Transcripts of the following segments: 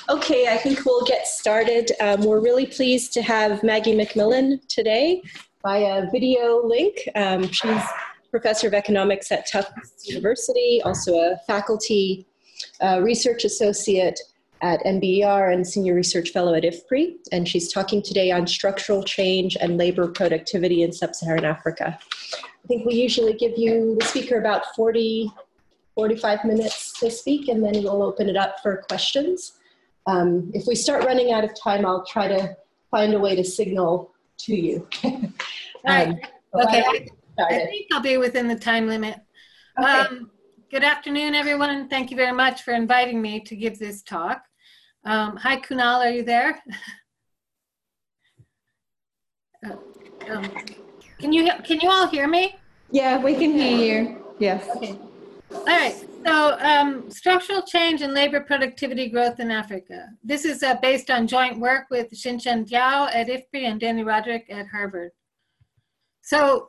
Okay, I think we'll get started. We're really pleased to have Maggie McMillan today via video link. She's professor of economics at Tufts University, also a faculty research associate at NBER and senior research fellow at IFPRI. And she's talking today on structural change and labor productivity in sub-Saharan Africa. I think we usually give you, the speaker, about 45 minutes to speak, and then we'll open it up for questions. If we start running out of time, I'll try to find a way to signal to you. Right. Okay. I think I'll be within the time limit. Okay. Good afternoon, everyone. Thank you very much for inviting me to give this talk. Hi, Kunal, are you there? Can you all hear me? Yeah, we can hear you. Yes. Okay. All right. So structural change and labor productivity growth in Africa. This is based on joint work with Xinchen Diao at IFPRI and Danny Roderick at Harvard. So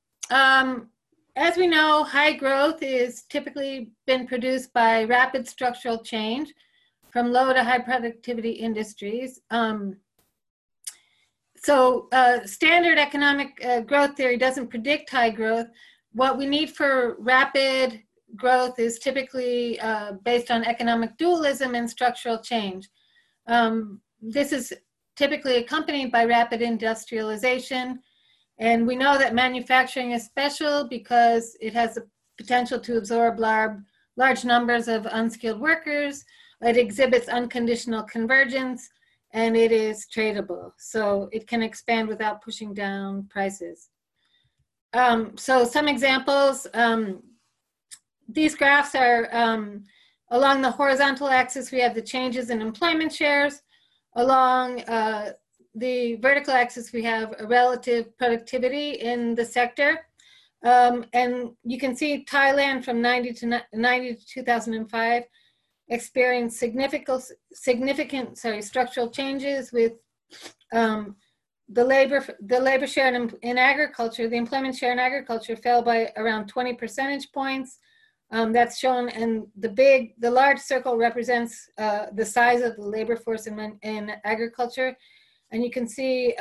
as we know, high growth is typically been produced by rapid structural change from low to high productivity industries. Standard economic growth theory doesn't predict high growth. What we need for rapid growth is typically based on economic dualism and structural change. This is typically accompanied by rapid industrialization. And we know that manufacturing is special because it has the potential to absorb large numbers of unskilled workers. It exhibits unconditional convergence, and it is tradable. So it can expand without pushing down prices. So some examples, these graphs are along the horizontal axis, we have the changes in employment shares. Along the vertical axis, we have a relative productivity in the sector. And you can see Thailand from 90 to 2005 experienced significant structural changes with the labor share in agriculture. The employment share in agriculture fell by around 20 percentage points. That's shown, and the large circle represents the size of the labor force in agriculture. And you can see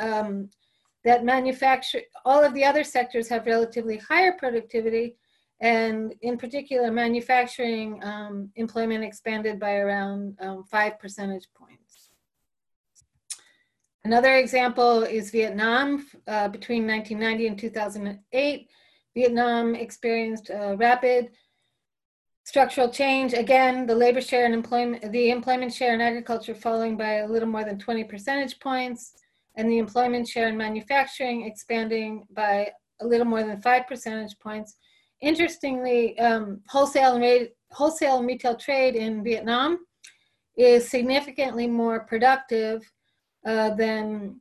that all of the other sectors have relatively higher productivity, and in particular, manufacturing employment expanded by around 5 percentage points. Another example is Vietnam. Between 1990 and 2008, Vietnam experienced rapid structural change. Again, the labor share and the employment share in agriculture falling by a little more than 20 percentage points, and the employment share in manufacturing expanding by a little more than 5 percentage points. Interestingly, wholesale and retail trade in Vietnam is significantly more productive than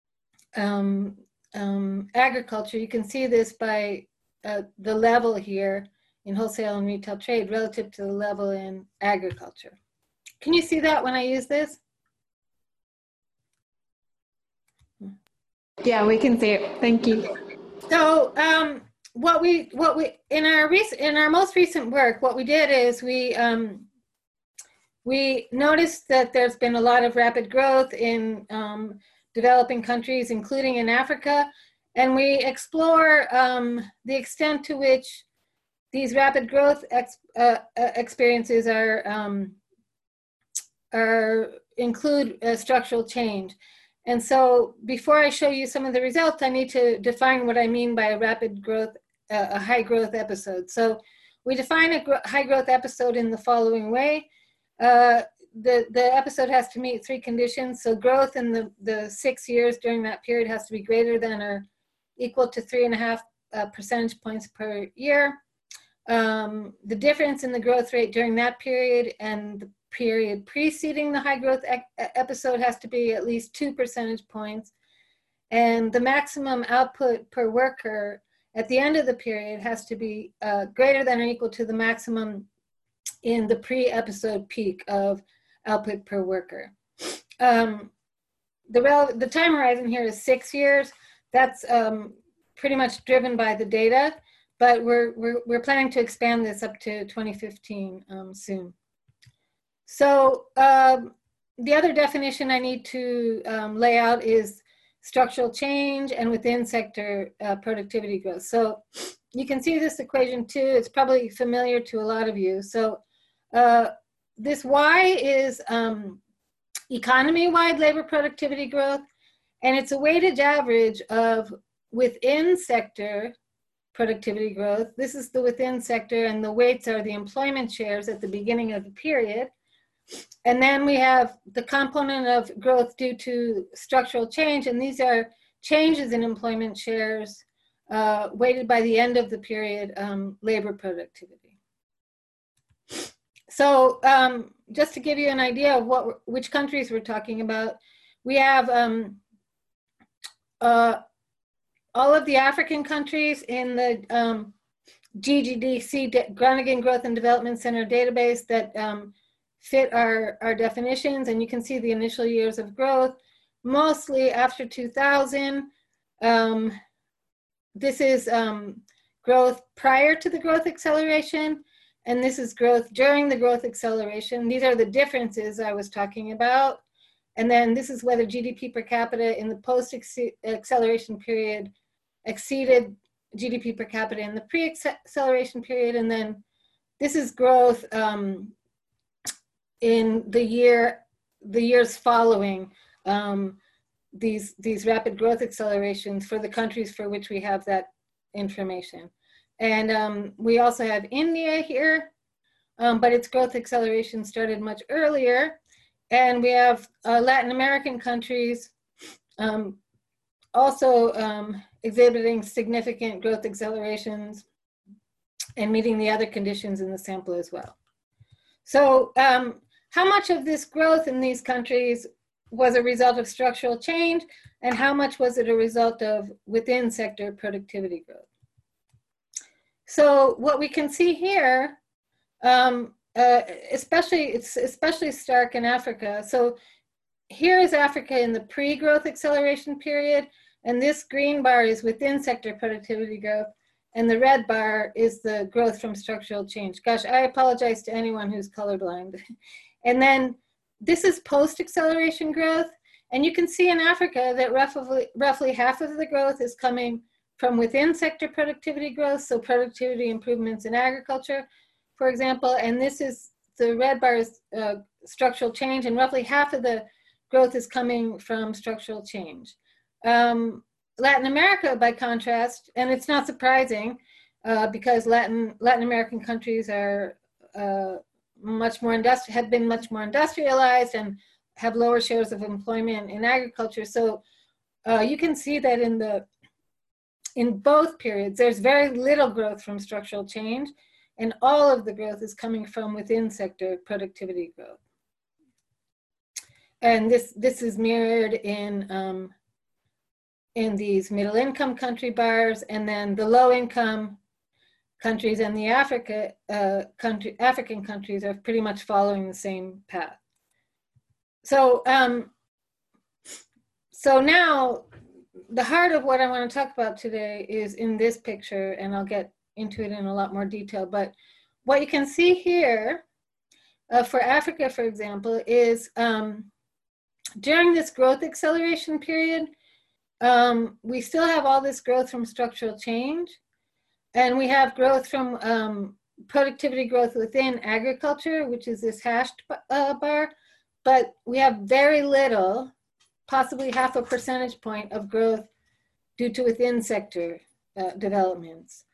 agriculture. You can see this by the level here in wholesale and retail trade relative to the level in agriculture. Can you see that when I use this? Yeah, we can see it. Thank you. So what we in our most recent work, what we did is we noticed that there's been a lot of rapid growth in developing countries, including in Africa, and we explore the extent to which these rapid growth experiences include structural change. And so before I show you some of the results, I need to define what I mean by a rapid growth, a high growth episode. So we define a high growth episode in the following way. The episode has to meet 3 conditions. So growth in the 6 years during that period has to be greater than or equal to 3.5 percentage points per year. The difference in the growth rate during that period and the period preceding the high growth episode has to be at least 2 percentage points. And the maximum output per worker at the end of the period has to be greater than or equal to the maximum in the pre-episode peak of output per worker. The time horizon here is 6 years. That's pretty much driven by the data, but we're planning to expand this up to 2015 soon. So the other definition I need to lay out is structural change and within sector productivity growth. So you can see this equation too. It's probably familiar to a lot of you. So this Y is economy-wide labor productivity growth, and it's a weighted average of within sector productivity growth. This is the within sector, and the weights are the employment shares at the beginning of the period. And then we have the component of growth due to structural change, and these are changes in employment shares weighted by the end of the period labor productivity. So just to give you an idea of which countries we're talking about, we have all of the African countries in the GGDC, Groningen Growth and Development Center database that fit our definitions, and you can see the initial years of growth, mostly after 2000. This is growth prior to the growth acceleration, and this is growth during the growth acceleration. These are the differences I was talking about. And then this is whether GDP per capita in the post-acceleration period exceeded GDP per capita in the pre-acceleration period. And then this is growth in the years following these rapid growth accelerations for the countries for which we have that information. And we also have India here, but its growth acceleration started much earlier. And we have Latin American countries also exhibiting significant growth accelerations and meeting the other conditions in the sample as well. So how much of this growth in these countries was a result of structural change, and how much was it a result of within sector productivity growth? So what we can see here, it's especially stark in Africa. So here is Africa in the pre-growth acceleration period, and this green bar is within sector productivity growth, and the red bar is the growth from structural change. Gosh, I apologize to anyone who's colorblind. And then this is post-acceleration growth, and you can see in Africa that roughly half of the growth is coming from within sector productivity growth, so productivity improvements in agriculture, for example, and this is, the red bar is structural change, and roughly half of the growth is coming from structural change. Latin America, by contrast, and it's not surprising because Latin American countries are have been much more industrialized and have lower shares of employment in agriculture. So you can see that in both periods, there's very little growth from structural change, and all of the growth is coming from within sector productivity growth. And this is mirrored in these middle income country bars, and then the low income countries and the African countries are pretty much following the same path. So, so now the heart of what I want to talk about today is in this picture, and I'll get into it in a lot more detail. But what you can see here for Africa, for example, is during this growth acceleration period, we still have all this growth from structural change, and we have growth from productivity growth within agriculture, which is this hashed bar, but we have very little, possibly half a percentage point of growth due to within sector developments.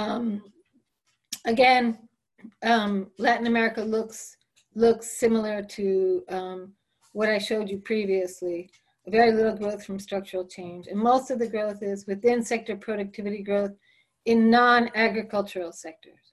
Again, Latin America looks similar to what I showed you previously. Very little growth from structural change, and most of the growth is within sector productivity growth in non-agricultural sectors.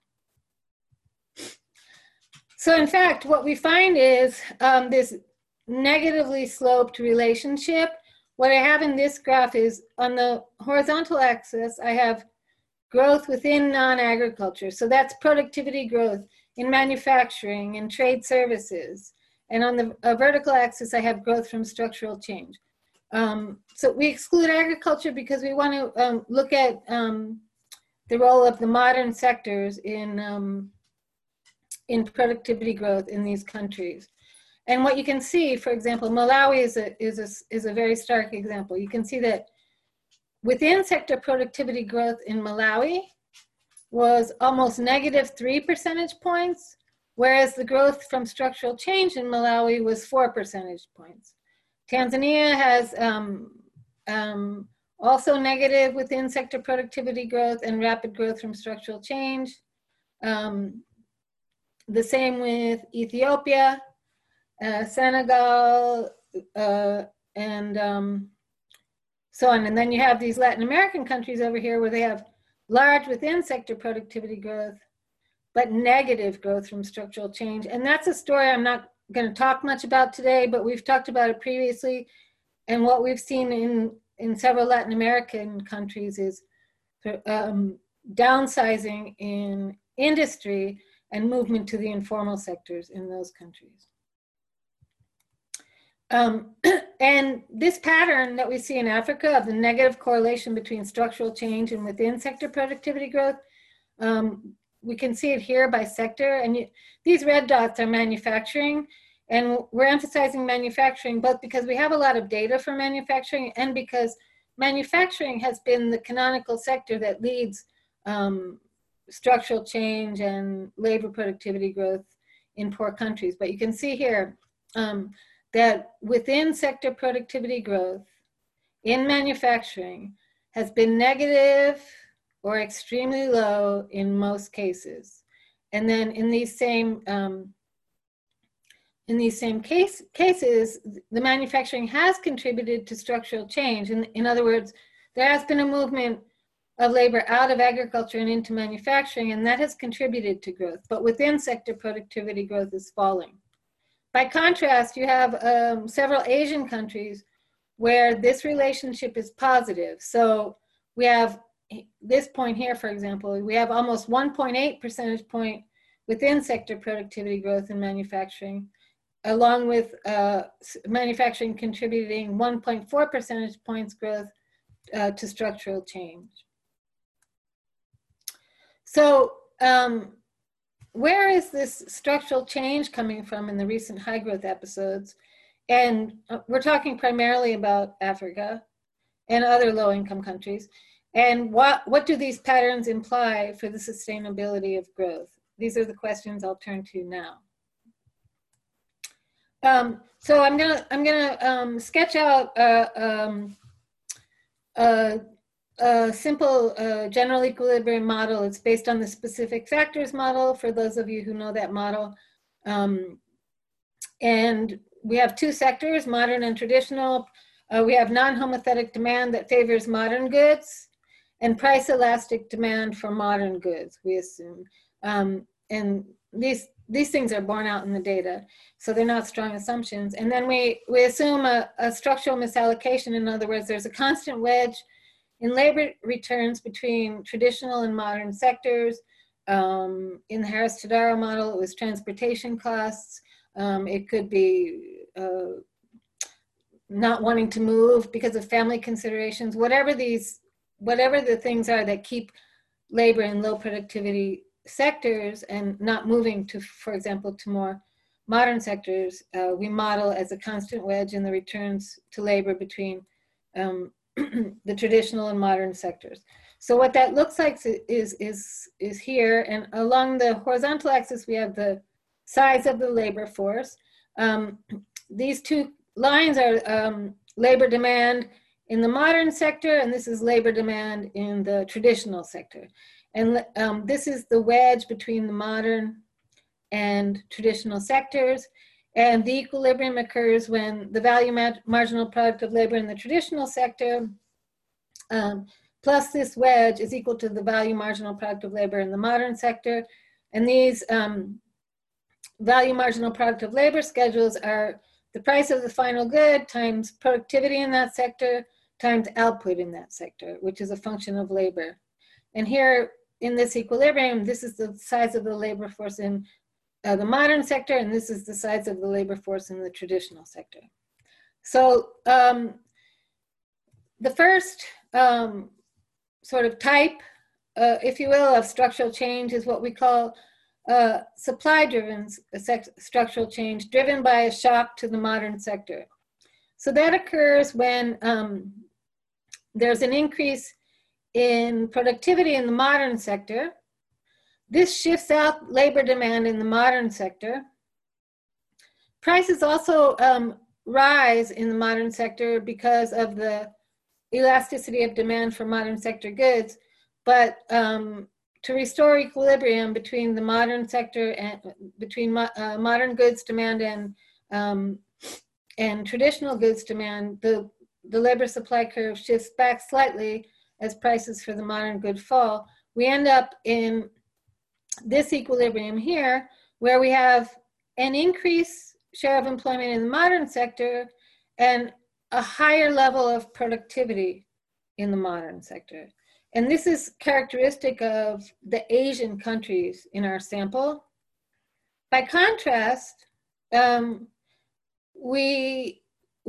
So in fact, what we find is this negatively sloped relationship. What I have in this graph is on the horizontal axis, I have growth within non-agriculture. So that's productivity growth in manufacturing and trade services. And on the vertical axis, I have growth from structural change. So we exclude agriculture because we want to look at the role of the modern sectors in productivity growth in these countries. And what you can see, for example, Malawi is a very stark example. You can see that within sector productivity growth in Malawi was almost -3 percentage points, whereas the growth from structural change in Malawi was 4 percentage points. Tanzania has also negative within sector productivity growth and rapid growth from structural change. The same with Ethiopia, Senegal, and so on. And then you have these Latin American countries over here where they have large within sector productivity growth, but negative growth from structural change. And that's a story I'm not going to talk much about today, but we've talked about it previously. And what we've seen in several Latin American countries is downsizing in industry and movement to the informal sectors in those countries. And this pattern that we see in Africa of the negative correlation between structural change and within sector productivity growth, we can see it here by sector. And these red dots are manufacturing. And we're emphasizing manufacturing both because we have a lot of data for manufacturing and because manufacturing has been the canonical sector that leads structural change and labor productivity growth in poor countries. But you can see here that within sector productivity growth in manufacturing has been negative or extremely low in most cases. And then in these same cases, the manufacturing has contributed to structural change. In other words, there has been a movement of labor out of agriculture and into manufacturing, and that has contributed to growth. But within sector productivity growth is falling. By contrast, you have several Asian countries where this relationship is positive. So we have this point here, for example, we have almost 1.8 percentage point within sector productivity growth in manufacturing, along with manufacturing contributing 1.4 percentage points growth to structural change. So where is this structural change coming from in the recent high growth episodes? And we're talking primarily about Africa and other low income countries. And what do these patterns imply for the sustainability of growth? These are the questions I'll turn to now. So I'm gonna sketch out a simple general equilibrium model. It's based on the specific factors model, for those of you who know that model. And we have two sectors, modern and traditional. We have non-homothetic demand that favors modern goods and price elastic demand for modern goods, we assume. And these things are borne out in the data, so they're not strong assumptions. And then we assume a structural misallocation. In other words, there's a constant wedge in labor returns between traditional and modern sectors. In the Harris-Todaro model, it was transportation costs. It could be not wanting to move because of family considerations. Whatever the things are that keep labor in low productivity sectors and not moving to, for example, to more modern sectors, we model as a constant wedge in the returns to labor between the traditional and modern sectors. So what that looks like is here, and along the horizontal axis we have the size of the labor force. These two lines are labor demand in the modern sector, and this is labor demand in the traditional sector. And this is the wedge between the modern and traditional sectors. And the equilibrium occurs when the value marginal product of labor in the traditional sector plus this wedge is equal to the value marginal product of labor in the modern sector. And these value marginal product of labor schedules are the price of the final good times productivity in that sector times output in that sector, which is a function of labor. And here in this equilibrium, this is the size of the labor force in the modern sector, and this is the size of the labor force in the traditional sector. So the first sort of type, if you will, of structural change is what we call supply-driven structural change driven by a shock to the modern sector. So that occurs when there's an increase in productivity in the modern sector. This shifts out labor demand in the modern sector. Prices also rise in the modern sector because of the elasticity of demand for modern sector goods, but to restore equilibrium between the modern sector and between modern goods demand and traditional goods demand, the labor supply curve shifts back slightly as prices for the modern good fall. We end up in this equilibrium here, where we have an increased share of employment in the modern sector and a higher level of productivity in the modern sector. And this is characteristic of the Asian countries in our sample. By contrast, we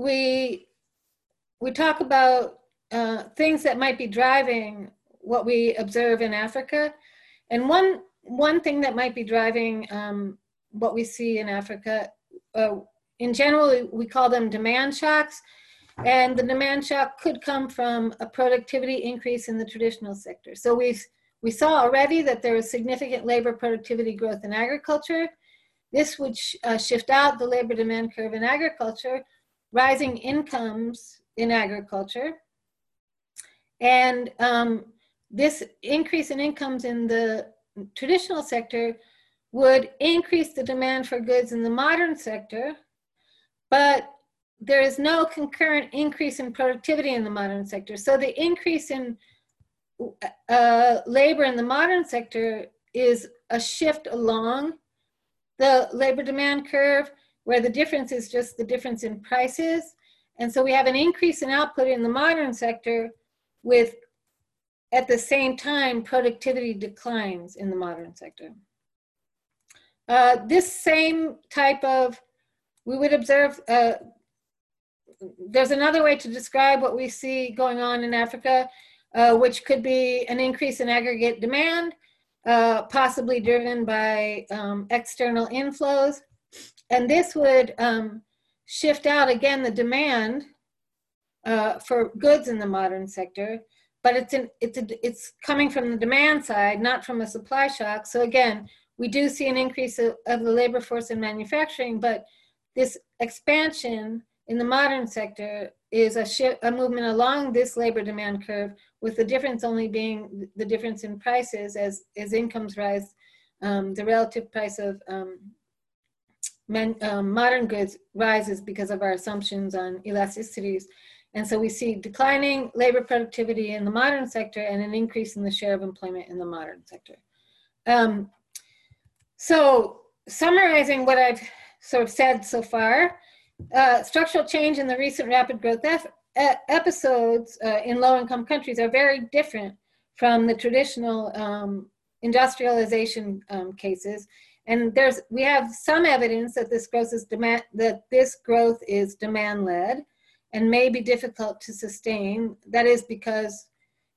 talk about things that might be driving what we observe in Africa. And one thing that might be driving what we see in Africa, in general, we call them demand shocks. And the demand shock could come from a productivity increase in the traditional sector. So we saw already that there was significant labor productivity growth in agriculture. This would shift out the labor demand curve in agriculture, rising incomes in agriculture. And this increase in incomes in the traditional sector would increase the demand for goods in the modern sector, but there is no concurrent increase in productivity in the modern sector. So the increase in labor in the modern sector is a shift along the labor demand curve, where the difference is just the difference in prices. And so we have an increase in output in the modern sector with, at the same time, productivity declines in the modern sector. This same type of, we would observe, there's another way to describe what we see going on in Africa, which could be an increase in aggregate demand, possibly driven by external inflows. And this would shift out, again, the demand for goods in the modern sector, but it's coming from the demand side, not from a supply shock. So again, we do see an increase of the labor force in manufacturing, but this expansion in the modern sector is a movement along this labor demand curve, with the difference only being the difference in prices as incomes rise. The relative price of modern goods rises because of our assumptions on elasticities. And so we see declining labor productivity in the modern sector and an increase in the share of employment in the modern sector. So summarizing what I've sort of said so far, structural change in the recent rapid growth episodes in low-income countries are very different from the traditional industrialization cases. And we have some evidence that this growth is demand-led and may be difficult to sustain. That is because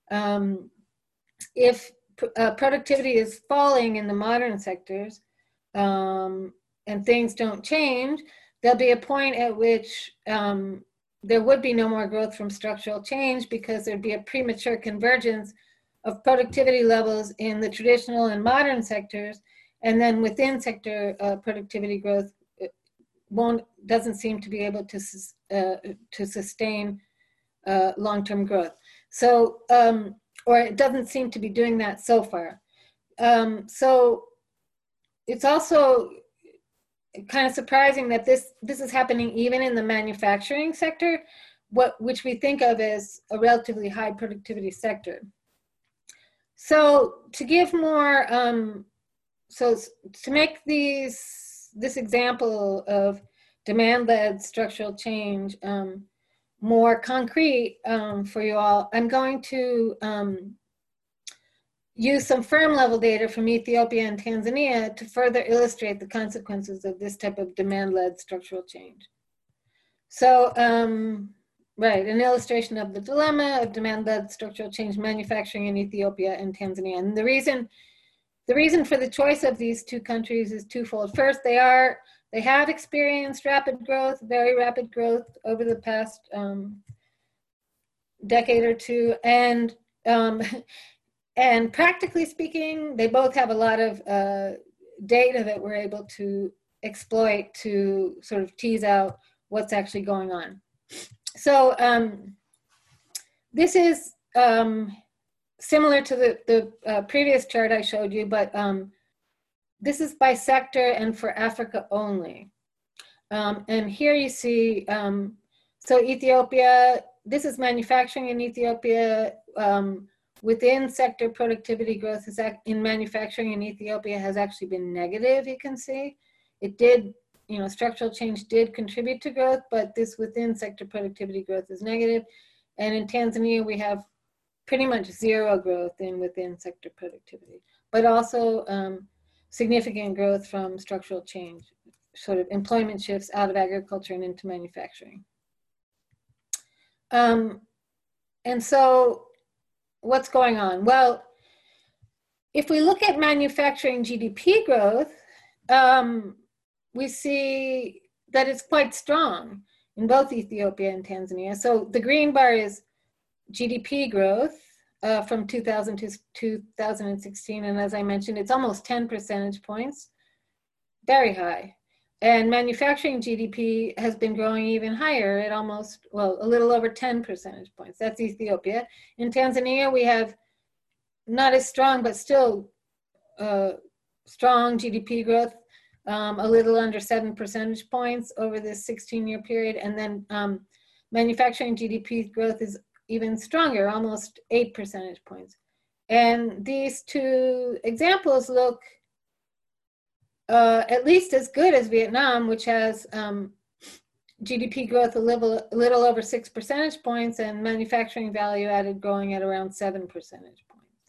if productivity is falling in the modern sectors and things don't change, there'll be a point at which there would be no more growth from structural change, because there'd be a premature convergence of productivity levels in the traditional and modern sectors, and then within sector productivity growth doesn't seem to be able to sustain long-term growth. So, or it doesn't seem to be doing that so far. So it's also kind of surprising that this is happening even in the manufacturing sector, which we think of as a relatively high productivity sector. So to give more, so to make this example of demand-led structural change more concrete for you all, I'm going to use some firm-level data from Ethiopia and Tanzania to further illustrate the consequences of this type of demand-led structural change. So, right, an illustration of the dilemma of demand-led structural change manufacturing in Ethiopia and Tanzania. And the reason the reason for the choice of these two countries is twofold. First, they have experienced rapid growth, very rapid growth over the past decade or two, and practically speaking, they both have a lot of data that we're able to exploit to sort of tease out what's actually going on. So this is similar to the previous chart I showed you, but this is by sector and for Africa only. And here you see, so Ethiopia, this is manufacturing in Ethiopia. Within sector productivity growth is in manufacturing in Ethiopia has actually been negative, you can see. It did, structural change did contribute to growth, but this within sector productivity growth is negative. And in Tanzania, we have pretty much zero growth within sector productivity, but also significant growth from structural change, sort of employment shifts out of agriculture and into manufacturing. And so what's going on? Well, if we look at manufacturing GDP growth, we see that it's quite strong in both Ethiopia and Tanzania. So the green bar is GDP growth from 2000 to 2016. And as I mentioned, it's almost 10 percentage points, very high. And manufacturing GDP has been growing even higher at almost, well, a little over 10 percentage points. That's Ethiopia. In Tanzania, we have not as strong, but still strong GDP growth, a little under 7 percentage points over this 16-year period. And then manufacturing GDP growth is even stronger, almost 8 percentage points. And these two examples look at least as good as Vietnam, which has GDP growth a little over 6 percentage points and manufacturing value added growing at around 7 percentage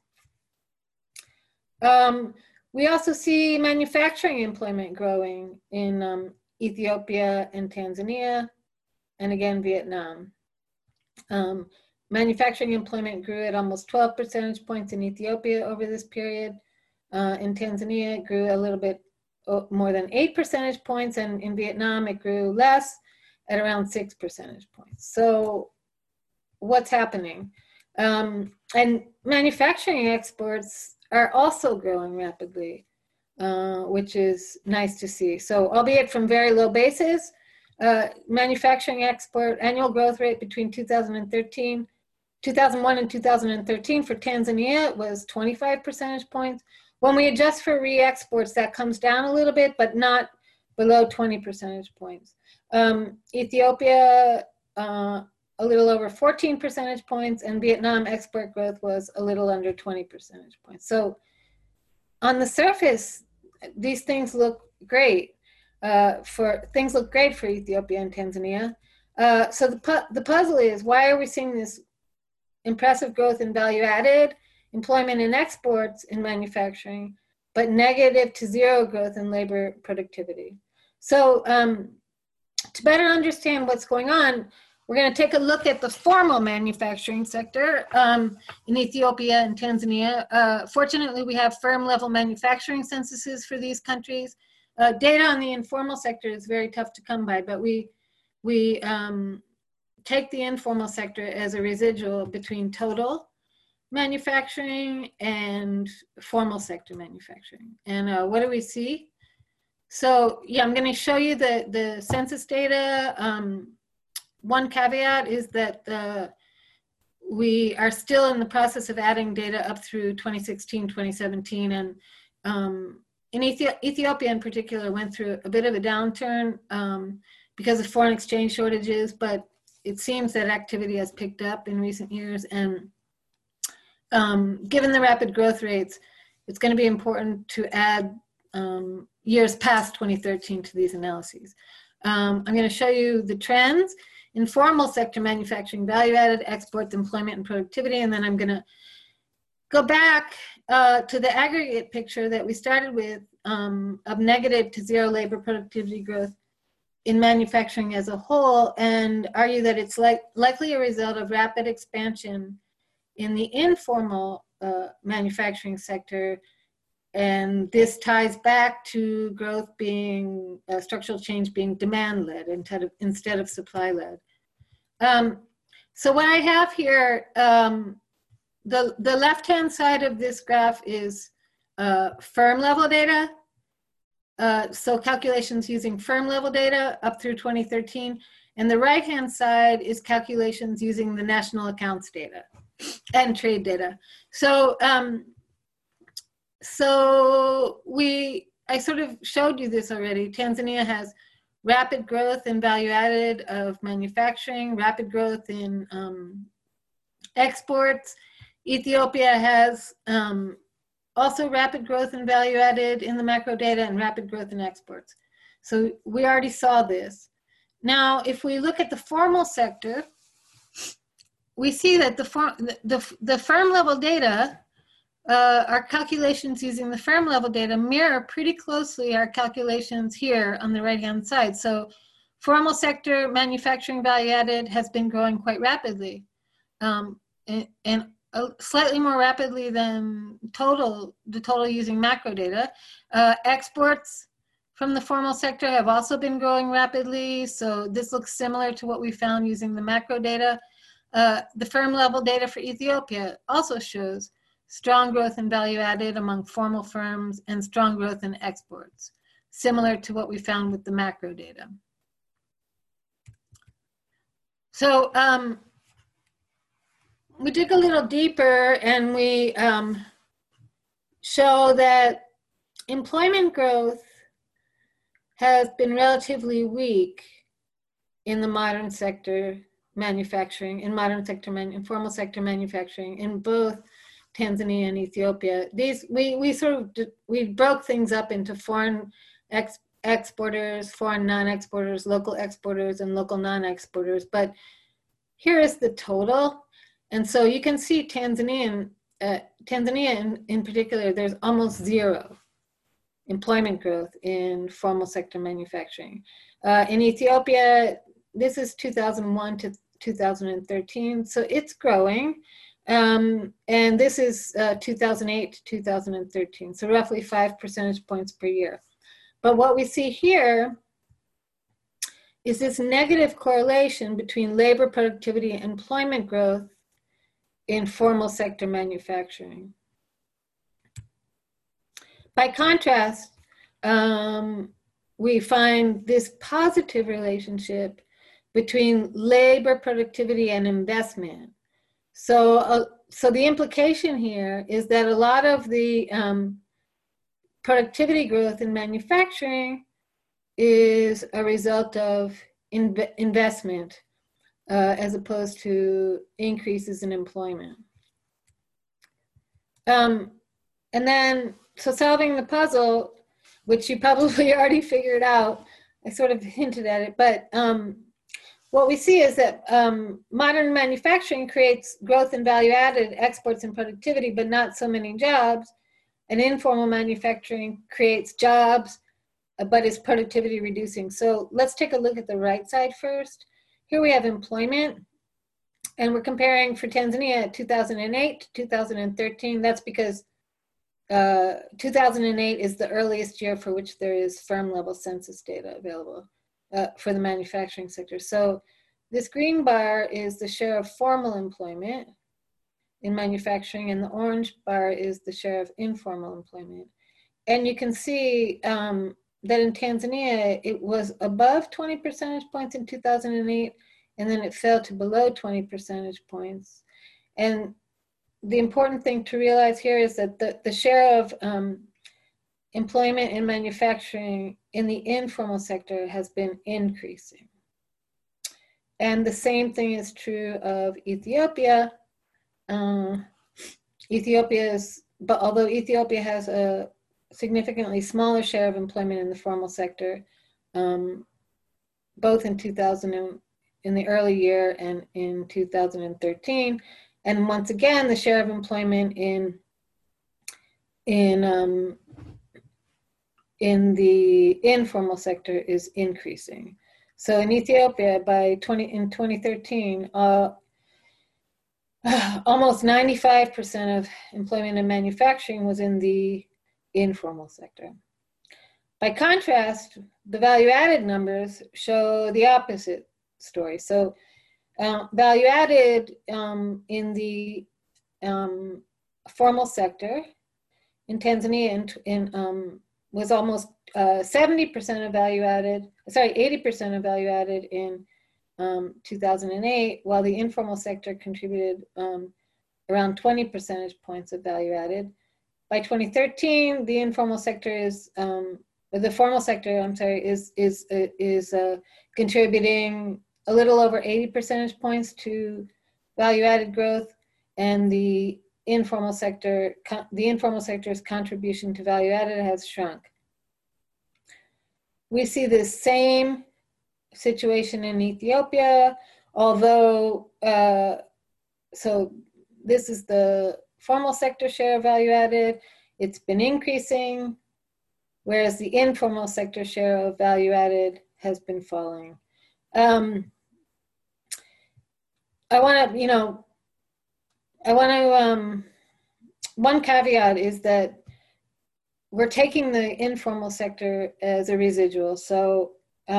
points. We also see manufacturing employment growing in Ethiopia and Tanzania, and again, Vietnam. Manufacturing employment grew at almost 12 percentage points in Ethiopia over this period. In Tanzania, it grew a little bit more than 8 percentage points, and in Vietnam, it grew less at around 6 percentage points. So what's happening? And manufacturing exports are also growing rapidly, which is nice to see. So albeit from very low bases, manufacturing export annual growth rate between 2001 and 2013 for Tanzania was 25 percentage points. When we adjust for re-exports, that comes down a little bit, but not below 20 percentage points. Ethiopia, a little over 14 percentage points, and Vietnam export growth was a little under 20 percentage points. So on the surface, these things look great. Things look great for Ethiopia and Tanzania. So the puzzle is, why are we seeing this impressive growth in value added, employment and exports in manufacturing, but negative to zero growth in labor productivity? So to better understand what's going on, we're going to take a look at the formal manufacturing sector in Ethiopia and Tanzania. Fortunately, we have firm level manufacturing censuses for these countries. Data on the informal sector is very tough to come by, but we take the informal sector as a residual between total manufacturing and formal sector manufacturing. And what do we see? So yeah, I'm going to show you the census data. One caveat is that we are still in the process of adding data up through 2016, 2017, and in Ethiopia in particular went through a bit of a downturn because of foreign exchange shortages, but it seems that activity has picked up in recent years. And given the rapid growth rates, it's going to be important to add years past 2013 to these analyses. I'm going to show you the trends: informal sector manufacturing, value added, exports, employment, and productivity. And then I'm going to go back to the aggregate picture that we started with of negative to zero labor productivity growth in manufacturing as a whole, and argue that it's likely a result of rapid expansion in the informal manufacturing sector And this ties back to growth being, structural change being demand-led instead of supply-led. So what I have here, the left-hand side of this graph is firm-level data. So calculations using firm-level data up through 2013. And the right-hand side is calculations using the national accounts data and trade data. So, I sort of showed you this already. Tanzania has rapid growth in value added of manufacturing, rapid growth in exports. Ethiopia has also rapid growth in value added in the macro data and rapid growth in exports. So we already saw this. Now, if we look at the formal sector, we see that the firm level data, our calculations using the firm level data mirror pretty closely our calculations here on the right-hand side. So formal sector manufacturing value added has been growing quite rapidly, and slightly more rapidly than the total using macro data. Exports from the formal sector have also been growing rapidly. So this looks similar to what we found using the macro data. The firm level data for Ethiopia also shows strong growth in value added among formal firms and strong growth in exports, similar to what we found with the macro data. So we dig a little deeper and we show that employment growth has been relatively weak in the modern sector manufacturing, in formal sector manufacturing in both Tanzania and Ethiopia. These we broke things up into foreign exporters, foreign non-exporters, local exporters, and local non-exporters. But here is the total, and so you can see Tanzania in particular. There's almost zero employment growth in formal sector manufacturing. In Ethiopia, this is 2001 to 2013, so it's growing. And this is 2008 to 2013, so roughly 5 percentage points per year. But what we see here is this negative correlation between labor productivity and employment growth in formal sector manufacturing. By contrast, we find this positive relationship between labor productivity and investment. So the implication here is that a lot of the productivity growth in manufacturing is a result of investment as opposed to increases in employment. And then, so solving the puzzle, which you probably already figured out, I sort of hinted at it, but what we see is that modern manufacturing creates growth in value added, exports, and productivity, but not so many jobs. And informal manufacturing creates jobs, but is productivity reducing. So let's take a look at the right side first. Here we have employment, and we're comparing for Tanzania 2008 to 2013. That's because 2008 is the earliest year for which there is firm level census data available for the manufacturing sector. So this green bar is the share of formal employment in manufacturing, and the orange bar is the share of informal employment. And you can see that in Tanzania, it was above 20 percentage points in 2008, and then it fell to below 20 percentage points. And the important thing to realize here is that the share of employment in manufacturing in the informal sector has been increasing. And the same thing is true of Ethiopia. Although Ethiopia has a significantly smaller share of employment in the formal sector, both in the early year and in 2013. And once again, the share of employment in the informal sector is increasing. So in Ethiopia, in 2013, almost 95% of employment in manufacturing was in the informal sector. By contrast, the value-added numbers show the opposite story. So value-added in the formal sector in Tanzania was almost 70% of value-added, sorry, 80% of value-added in 2008, while the informal sector contributed around 20 percentage points of value-added. By 2013, the informal sector is, the formal sector, I'm sorry, is contributing a little over 80 percentage points to value-added growth, and the informal sector's contribution to value-added has shrunk. We see the same situation in Ethiopia, although, so this is the formal sector share of value-added. It's been increasing, whereas the informal sector share of value-added has been falling. I want to, one caveat is that we're taking the informal sector as a residual. So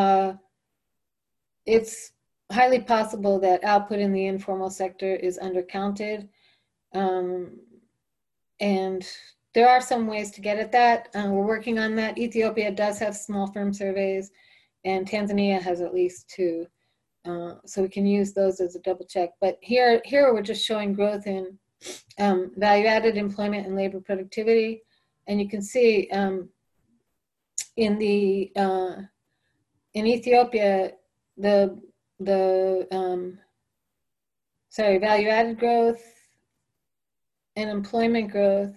it's highly possible that output in the informal sector is undercounted. And there are some ways to get at that. We're working on that. Ethiopia does have small firm surveys, and Tanzania has at least 2. So we can use those as a double check. But here we're just showing growth in value-added employment and labor productivity. And you can see in Ethiopia, value-added growth and employment growth,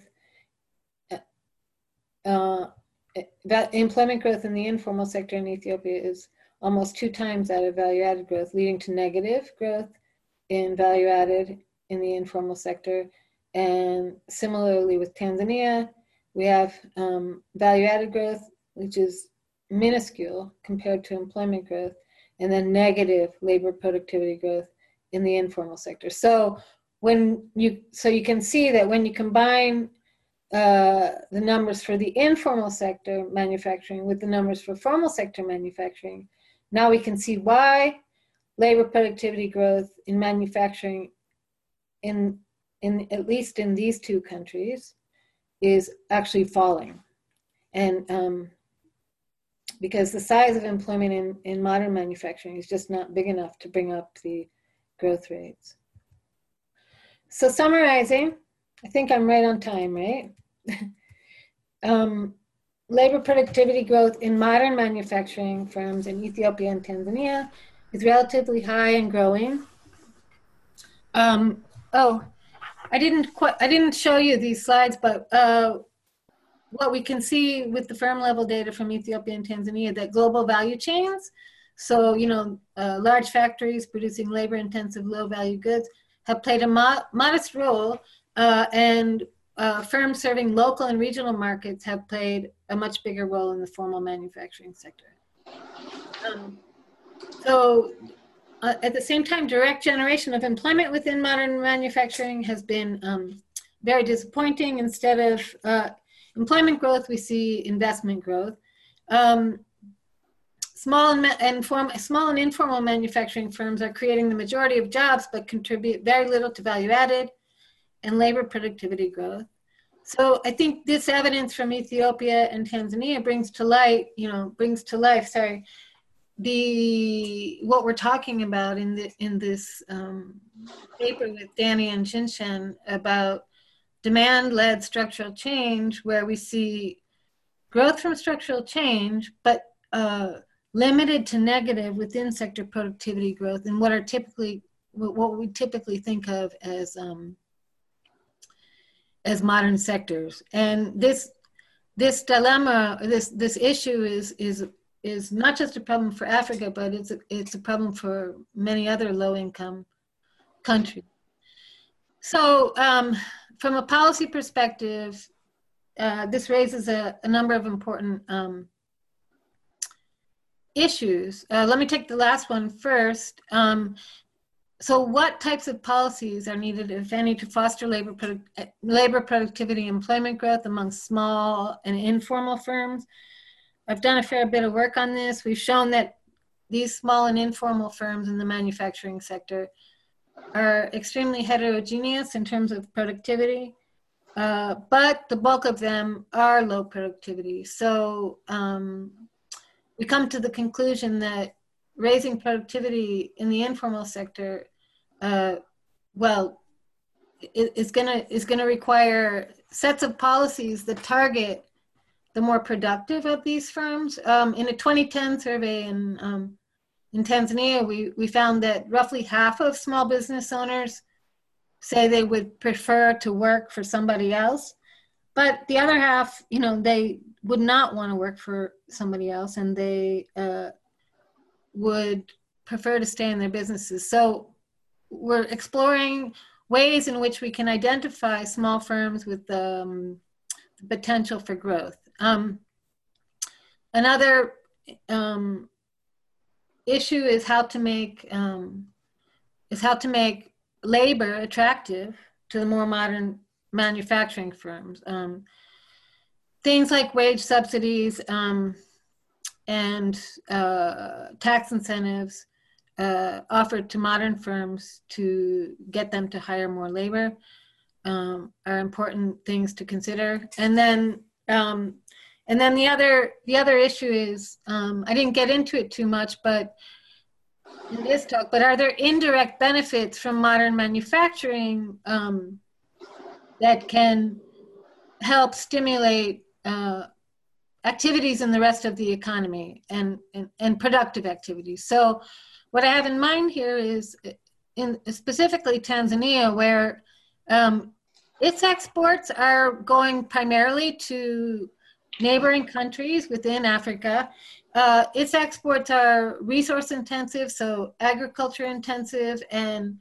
employment growth in the informal sector in Ethiopia is almost 2 times that of value-added growth, leading to negative growth in value-added in the informal sector. And similarly with Tanzania, we have value-added growth, which is minuscule compared to employment growth, and then negative labor productivity growth in the informal sector. So you can see that when you combine the numbers for the informal sector manufacturing with the numbers for formal sector manufacturing, now we can see why labor productivity growth in manufacturing in at least in these 2 countries is actually falling. And because the size of employment in modern manufacturing is just not big enough to bring up the growth rates. So summarizing, I think I'm right on time, right? Labor productivity growth in modern manufacturing firms in Ethiopia and Tanzania is relatively high and growing. I didn't show you these slides, but what we can see with the firm level data from Ethiopia and Tanzania, that global value chains, so large factories producing labor intensive low value goods, have played a modest role, and firms serving local and regional markets have played a much bigger role in the formal manufacturing sector. At the same time, direct generation of employment within modern manufacturing has been very disappointing. Instead of employment growth, we see investment growth. Small and informal manufacturing firms are creating the majority of jobs, but contribute very little to value added and labor productivity growth. So I think this evidence from Ethiopia and Tanzania brings to life, what we're talking about in this paper with Danny and Jinshen about demand-led structural change, where we see growth from structural change, but limited to negative within sector productivity growth, and what we typically think of as modern sectors. And this dilemma, this issue is not just a problem for Africa, but it's a problem for many other low-income countries. So from a policy perspective, this raises a number of important issues. Let me take the last one first. so what types of policies are needed, if any, to foster labor productivity and employment growth among small and informal firms? I've done a fair bit of work on this. We've shown that these small and informal firms in the manufacturing sector are extremely heterogeneous in terms of productivity, but the bulk of them are low productivity. So we come to the conclusion that raising productivity in the informal sector, is going to require sets of policies that target the more productive of these firms. In a 2010 survey in Tanzania, we found that roughly half of small business owners say they would prefer to work for somebody else, but the other half, they would not want to work for somebody else, and they would prefer to stay in their businesses. So we're exploring ways in which we can identify small firms with the potential for growth. Another issue is how to make labor attractive to the more modern manufacturing firms. Things like wage subsidies and tax incentives offered to modern firms to get them to hire more labor are important things to consider. And then the other issue is, I didn't get into it too much, but in this talk, but are there indirect benefits from modern manufacturing that can help stimulate activities in the rest of the economy and productive activities? So what I have in mind here is in specifically Tanzania, where its exports are going primarily to neighboring countries within Africa. Its exports are resource intensive, so agriculture intensive, and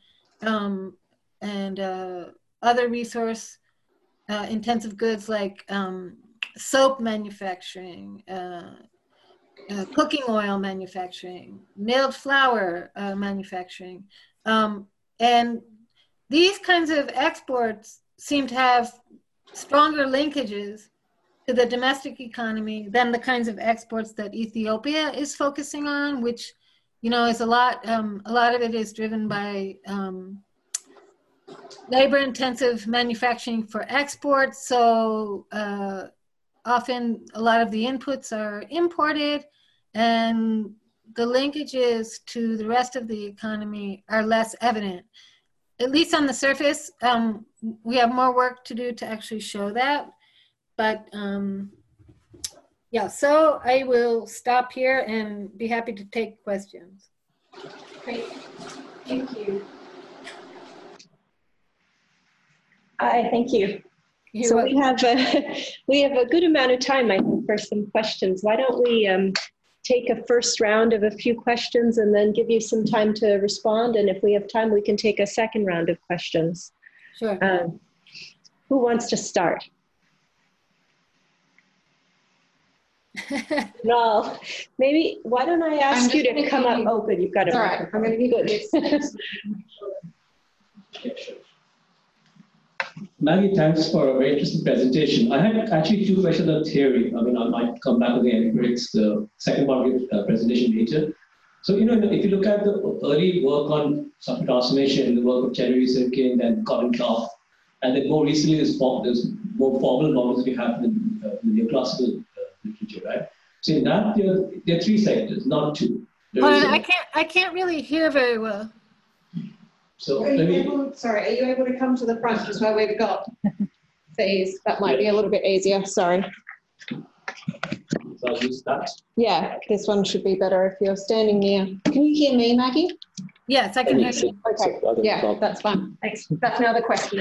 other resource intensive goods like soap manufacturing, cooking oil manufacturing, milled flour manufacturing. And these kinds of exports seem to have stronger linkages to the domestic economy than the kinds of exports that Ethiopia is focusing on, which, is a lot of it is driven by labor-intensive manufacturing for export. So often a lot of the inputs are imported, and the linkages to the rest of the economy are less evident. At least on the surface, we have more work to do to actually show that. But yeah, so I will stop here and be happy to take questions. Great, thank you. Hi, thank you. So we have a good amount of time, I think, for some questions. Why don't we take a first round of a few questions and then give you some time to respond. And if we have time, we can take a second round of questions. Sure. Who wants to start? No, maybe, why don't I ask you to come up? Oh, good, you've got it. All right, I'm going to be good. Maggie, thanks for a very interesting presentation. I had actually two questions on theory. I mean, I might come back again for the second part of your presentation later. So, if you look at the early work on software transformation, the work of Chenery Sirkin and Colin Clark, and then more recently, there's more formal models we have in the neoclassical literature, right? So in that, there are three sectors, not two. I can't really hear very well. So are you able to come to the front just where we've got these? That might be a little bit easier, sorry. So I'll use that. Yeah, this one should be better if you're standing near. Can you hear me, Maggie? Yes, I can hear you. Okay, yeah, that's fine. Thanks. That's another question.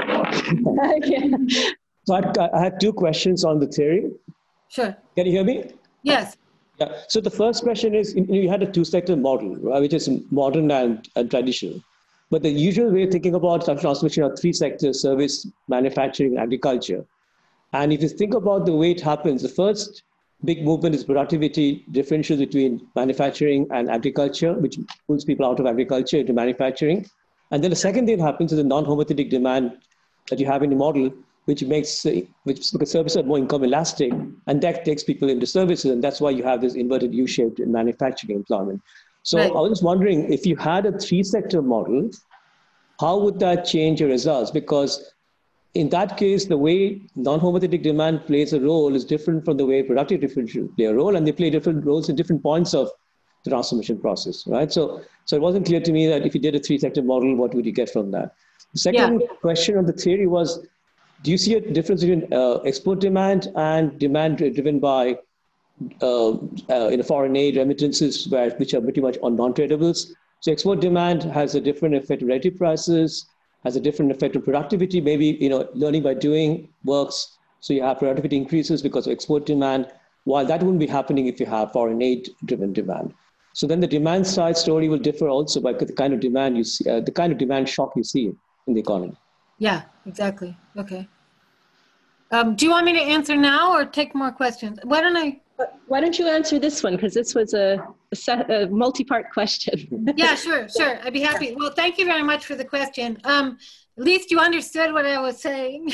So I had two questions on the theory. Sure. Can you hear me? Yes. Yeah. So the first question is, you had a two-sector model, right, which is modern and traditional. But the usual way of thinking about software transformation are three sectors: service, manufacturing, agriculture. And if you think about the way it happens, the first big movement is productivity differential between manufacturing and agriculture, which pulls people out of agriculture into manufacturing. And then the second thing that happens is the non-homothetic demand that you have in the model, which because services are more income elastic, and that takes people into services, and that's why you have this inverted U-shaped in manufacturing employment. So Right. I was wondering, if you had a three-sector model, how would that change your results? Because in that case, the way non-homothetic demand plays a role is different from the way productive differential play a role, and they play different roles in different points of the transformation process, right? So it wasn't clear to me that if you did a three-sector model, what would you get from that? The second question on the theory was, do you see a difference between export demand and demand driven by foreign aid remittances, which are pretty much on non-tradables? So export demand has a different effect on relative prices, has a different effect on productivity. Maybe learning by doing works, so you have productivity increases because of export demand, while that wouldn't be happening if you have foreign aid-driven demand. So then the demand side story will differ also by the kind of demand you see, the kind of demand shock you see in the economy. Yeah, exactly. Okay. Do you want me to answer now or take more questions? Why don't you answer this one? Because this was a multi-part question. Yeah, sure. I'd be happy. Well, thank you very much for the question. At least you understood what I was saying.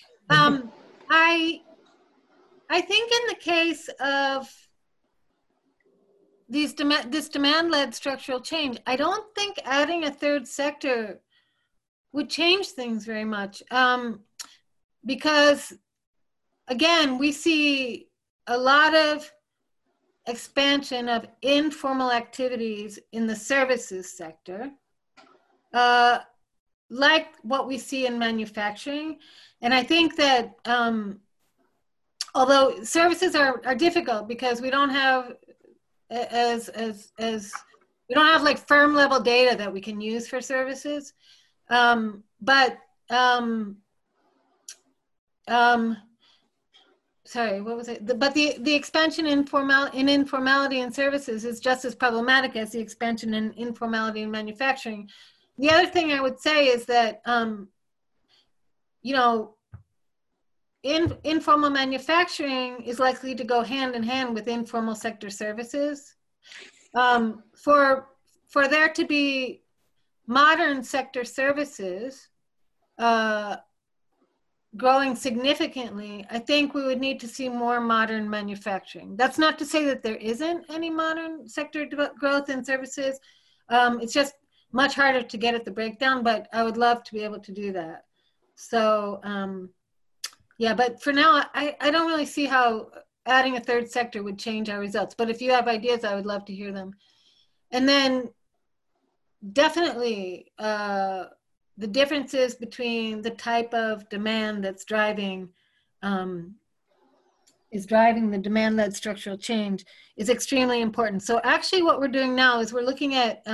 I think in the case of this demand-led structural change, I don't think adding a third sector would change things very much. Because again, we see a lot of expansion of informal activities in the services sector, like what we see in manufacturing. And I think that although services are difficult because we don't have we don't have like firm level data that we can use for services, sorry, what was it? But the expansion in informality in services is just as problematic as the expansion in informality in manufacturing. The other thing I would say is that, informal manufacturing is likely to go hand in hand with informal sector services. For there to be modern sector services, growing significantly, I think we would need to see more modern manufacturing. That's not to say that there isn't any modern sector growth in services. It's just much harder to get at the breakdown, but I would love to be able to do that. So yeah, but for now, I don't really see how adding a third sector would change our results. But if you have ideas, I would love to hear them. And then definitely, the differences between the type of demand that's driving the demand-led structural change is extremely important. So actually what we're doing now is we're looking at,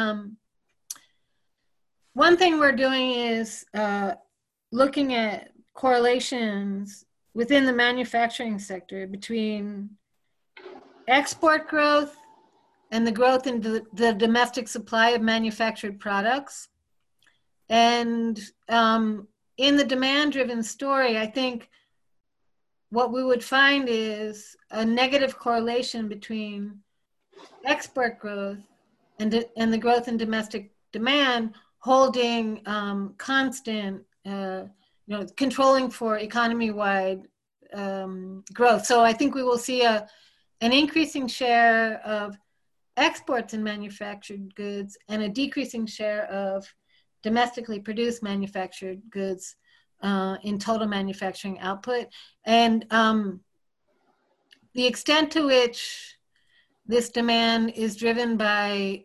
one thing we're doing is looking at correlations within the manufacturing sector between export growth and the growth in the domestic supply of manufactured products. And in the demand-driven story, I think what we would find is a negative correlation between export growth and the growth in domestic demand holding constant, controlling for economy-wide growth. So I think we will see an increasing share of exports in manufactured goods and a decreasing share of domestically produced manufactured goods in total manufacturing output. And the extent to which this demand is driven by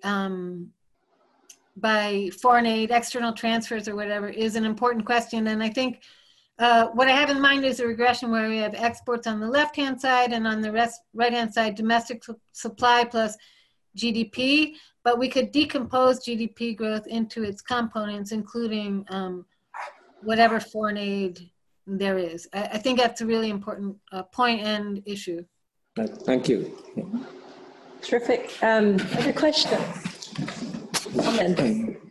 foreign aid, external transfers or whatever is an important question. And I think what I have in mind is a regression where we have exports on the left-hand side and on the right-hand side, domestic supply plus GDP, but we could decompose GDP growth into its components, including whatever foreign aid there is. I think that's a really important point and issue. Thank you. Terrific. Other questions? Comments?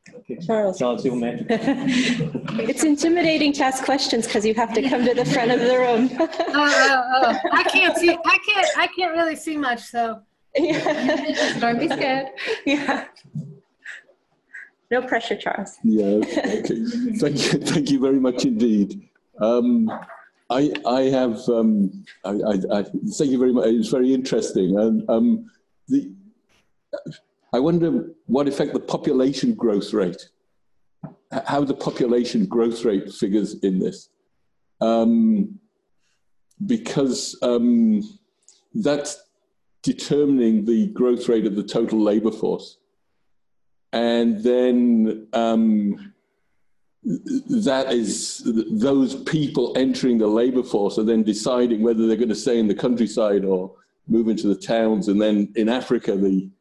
Okay. Charles. Charles, you may. It's intimidating to ask questions because you have to come to the front of the room. I can't see. I can't really see much. So Yeah. Don't be scared. Yeah. No pressure, Charles. Yeah, okay. Thank you very much indeed. I have, I thank you very much. It's very interesting. And I wonder what effect the population growth rate, how the population growth rate figures in this. Because that's determining the growth rate of the total labor force. And then that is, those people entering the labor force are then deciding whether they're going to stay in the countryside or move into the towns. And then in Africa,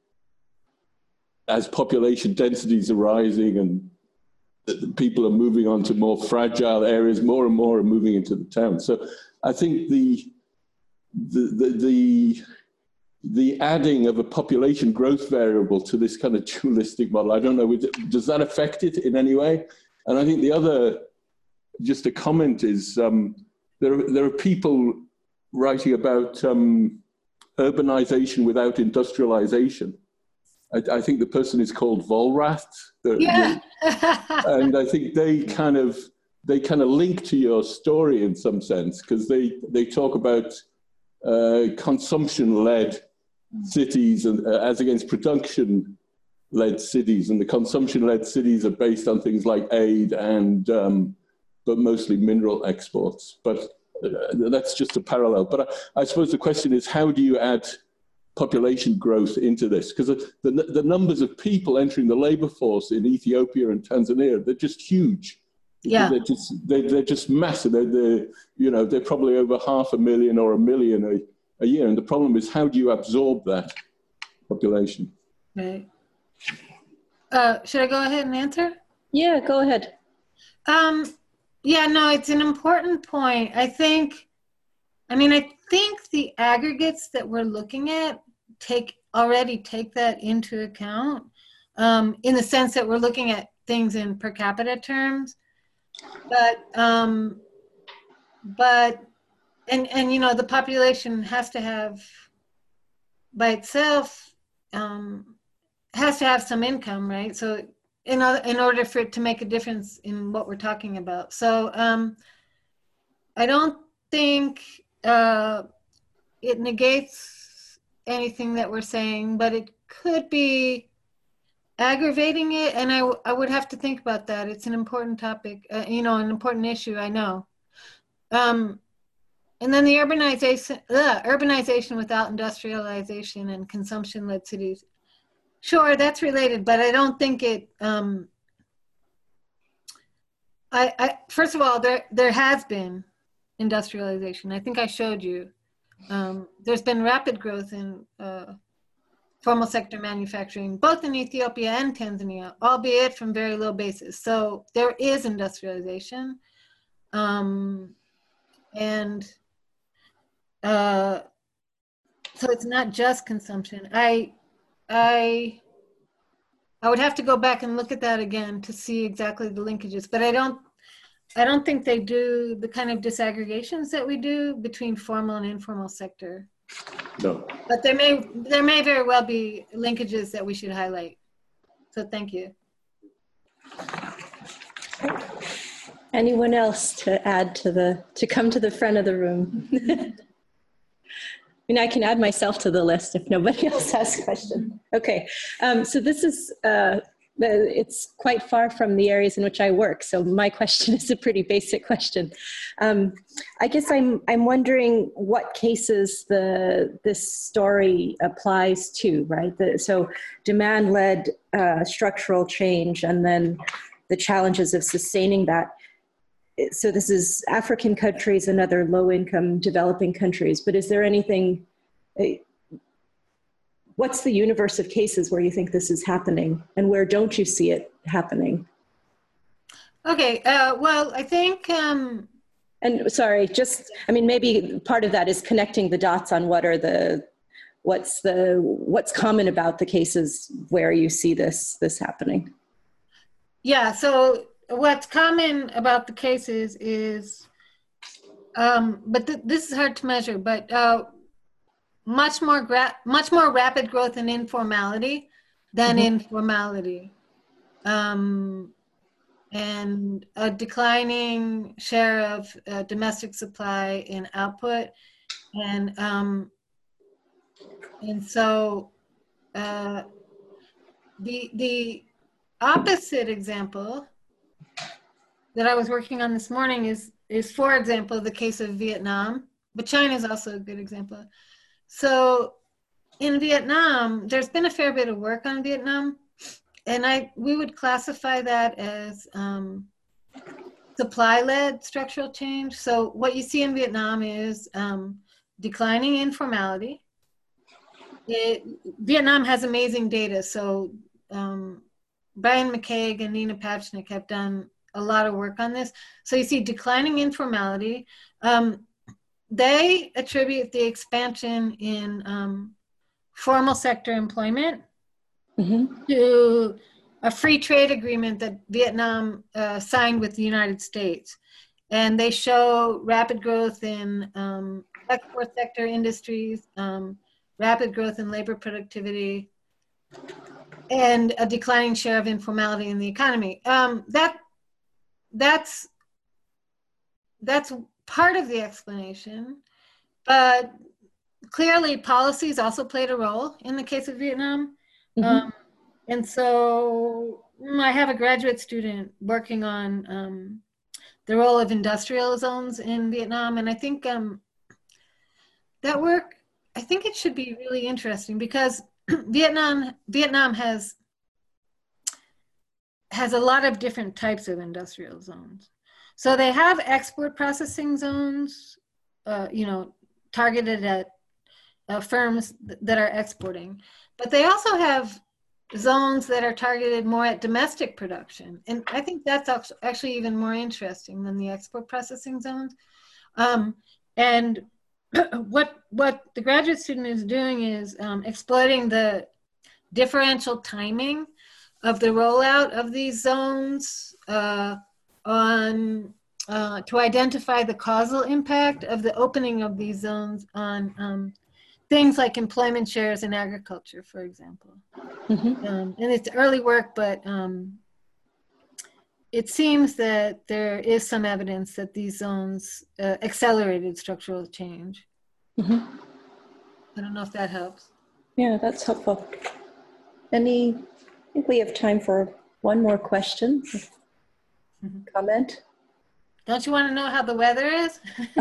as population densities are rising and the people are moving on to more fragile areas, more and more are moving into the towns. So I think the adding of a population growth variable to this kind of dualistic model, I don't know, does that affect it in any way? And I think the other, just a comment is, there are people writing about urbanization without industrialization. I think the person is called Vollrath. yeah. And I think they kind of link to your story in some sense, because they talk about consumption-led cities and as against production-led cities, and the consumption-led cities are based on things like aid and but mostly mineral exports. But that's just a parallel. But I suppose the question is, how do you add population growth into this? Because the numbers of people entering the labor force in Ethiopia and Tanzania, they're just huge. Yeah. They're just massive. They're probably over 500,000 or 1 million a year. And the problem is, how do you absorb that population? Right. Should I go ahead and answer? Yeah, go ahead. Yeah, no, it's an important point. I think the aggregates that we're looking at already take that into account, in the sense that we're looking at things in per capita terms. But the population has to have, by itself, has to have some income, right? So in order for it to make a difference in what we're talking about. So I don't think it negates anything that we're saying, but it could be aggravating it, and I would have to think about that. It's an important topic, an important issue, I know. And then the urbanization without industrialization and consumption-led cities. Sure, that's related, but I don't think it, first of all, there has been industrialization. I think I showed you. There's been rapid growth in formal sector manufacturing, both in Ethiopia and Tanzania, albeit from very low bases. So there is industrialization. So it's not just consumption. I would have to go back and look at that again to see exactly the linkages, but I don't think they do the kind of disaggregations that we do between formal and informal sector. No. But there may very well be linkages that we should highlight. So thank you. Anyone else to add to come to the front of the room? I mean, I can add myself to the list if nobody else has a question. Okay, so this is, it's quite far from the areas in which I work, so my question is a pretty basic question. I guess I'm wondering what cases this story applies to, right? So demand-led structural change, and then the challenges of sustaining that. So this is African countries and other low-income developing countries, but is there anything, what's the universe of cases where you think this is happening, and where don't you see it happening? Okay, well, I think... and sorry, maybe part of that is connecting the dots on what's common about the cases where you see this happening. Yeah, so what's common about the cases is, but this is hard to measure, but much more rapid growth in informality than informality. And a declining share of domestic supply in output. And so the opposite example that I was working on this morning is, for example, the case of Vietnam, but China is also a good example. So in Vietnam, there's been a fair bit of work on Vietnam, and we would classify that as supply-led structural change. So what you see in Vietnam is declining informality. Vietnam has amazing data. So Brian McCaig and Nina Pavchnik have done a lot of work on this. So you see declining informality. They attribute the expansion in formal sector employment to a free trade agreement that Vietnam signed with the United States. And they show rapid growth in export sector industries, rapid growth in labor productivity, and a declining share of informality in the economy. That's part of the explanation, but clearly policies also played a role in the case of Vietnam. And so I have a graduate student working on the role of industrial zones in Vietnam. And I think that work, I think it should be really interesting because Vietnam has a lot of different types of industrial zones. So they have export processing zones, targeted at firms that are exporting, but they also have zones that are targeted more at domestic production. And I think that's actually even more interesting than the export processing zones. And what the graduate student is doing is exploiting the differential timing of the rollout of these zones to identify the causal impact of the opening of these zones on things like employment shares in agriculture, for example. And it's early work, but it seems that there is some evidence that these zones accelerated structural change. I don't know if that helps. Yeah, that's helpful. I think we have time for one more question, comment. Don't you want to know how the weather is?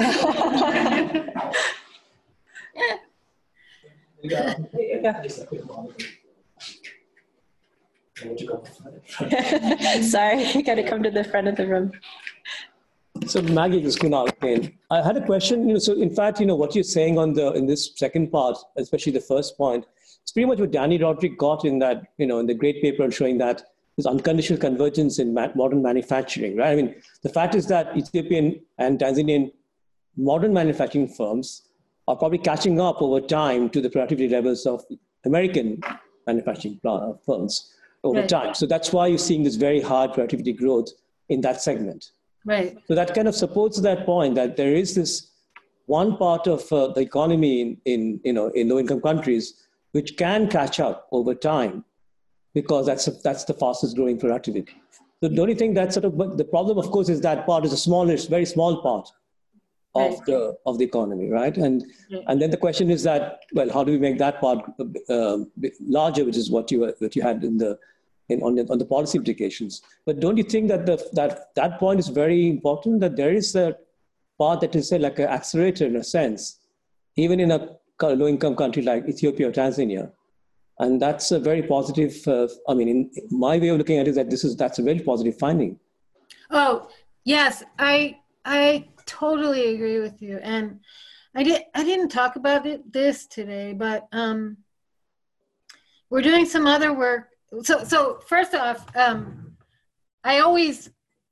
Sorry, I got to come to the front of the room. So Maggie, just again. I had a question. So in fact, what you're saying in this second part, especially the first point, it's pretty much what Danny Roderick got in that, in the great paper showing that there's unconditional convergence in modern manufacturing, right? I mean, the fact is that Ethiopian and Tanzanian modern manufacturing firms are probably catching up over time to the productivity levels of American manufacturing firms over time. So that's why you're seeing this very hard productivity growth in that segment. Right. So that kind of supports that point that there is this one part of the economy in low-income countries which can catch up over time because that's the fastest growing productivity. So the only thing that but the problem, of course, is that part is very small part of the economy, right? And then the question is that, well, how do we make that part larger, which is what you had on the policy implications. But don't you think that that point is very important, that there is a part that is like an accelerator in a sense, even in a low-income country like Ethiopia or Tanzania? And that's a very positive, in my way of looking at it, that's a very positive finding. Oh, yes, I totally agree with you. And I didn't talk about this today, but we're doing some other work. So first off, I always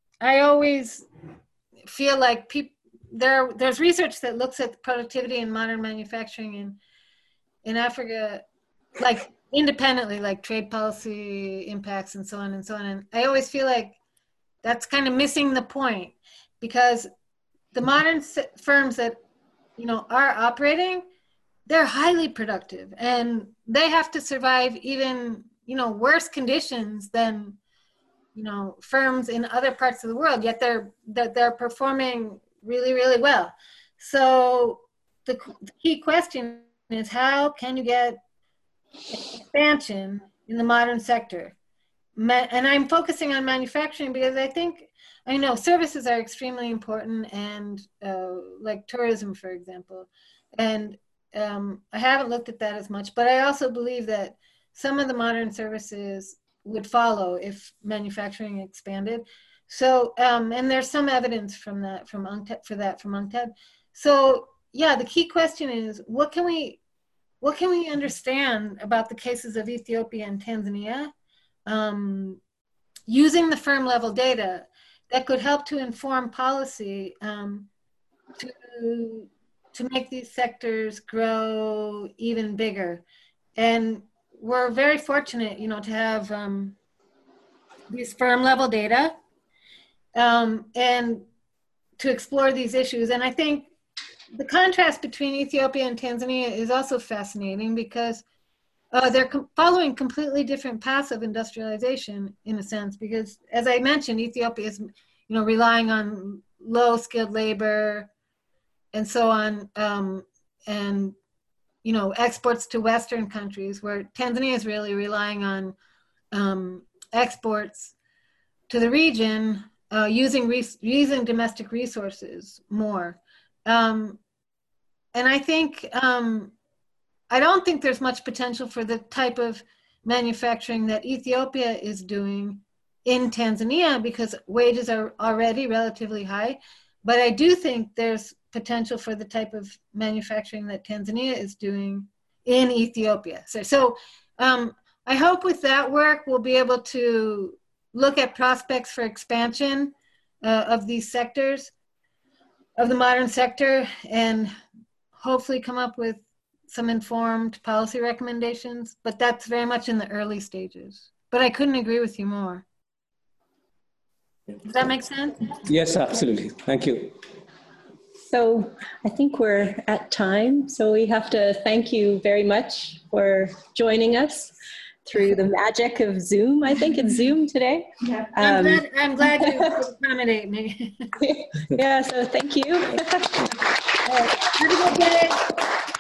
feel like there's research that looks at productivity in modern manufacturing in Africa, like independently, like trade policy impacts and so on and so on. And I always feel like that's kind of missing the point, because the modern firms that, you know, are operating, they're highly productive and they have to survive even, you know, worse conditions than, you know, firms in other parts of the world, yet they're performing really, really well. So the key question is, how can you get expansion in the modern sector? And I'm focusing on manufacturing because I know services are extremely important, and like tourism, for example. And I haven't looked at that as much, but I also believe that some of the modern services would follow if manufacturing expanded. So, and there's some evidence from that, from UNCTAD. So yeah, the key question is, what can we understand about the cases of Ethiopia and Tanzania, using the firm level data that could help to inform policy to make these sectors grow even bigger. And we're very fortunate, you know, to have these firm level data and to explore these issues. And I think the contrast between Ethiopia and Tanzania is also fascinating, because they're following completely different paths of industrialization, in a sense, because as I mentioned, Ethiopia is, you know, relying on low skilled labor and so on, and, you know, exports to Western countries, where Tanzania is really relying on exports to the region, using domestic resources more. And I think, I don't think there's much potential for the type of manufacturing that Ethiopia is doing in Tanzania, because wages are already relatively high. But I do think there's potential for the type of manufacturing that Tanzania is doing in Ethiopia. So I hope with that work, we'll be able to look at prospects for expansion of these sectors, of the modern sector, and hopefully come up with some informed policy recommendations. But that's very much in the early stages. But I couldn't agree with you more. Does that make sense? Yes, absolutely. Thank you. So I think we're at time. So we have to thank you very much for joining us through the magic of Zoom. I think it's Zoom today. Yeah. I'm glad you could accommodate me. Yeah, so thank you. Have a good day.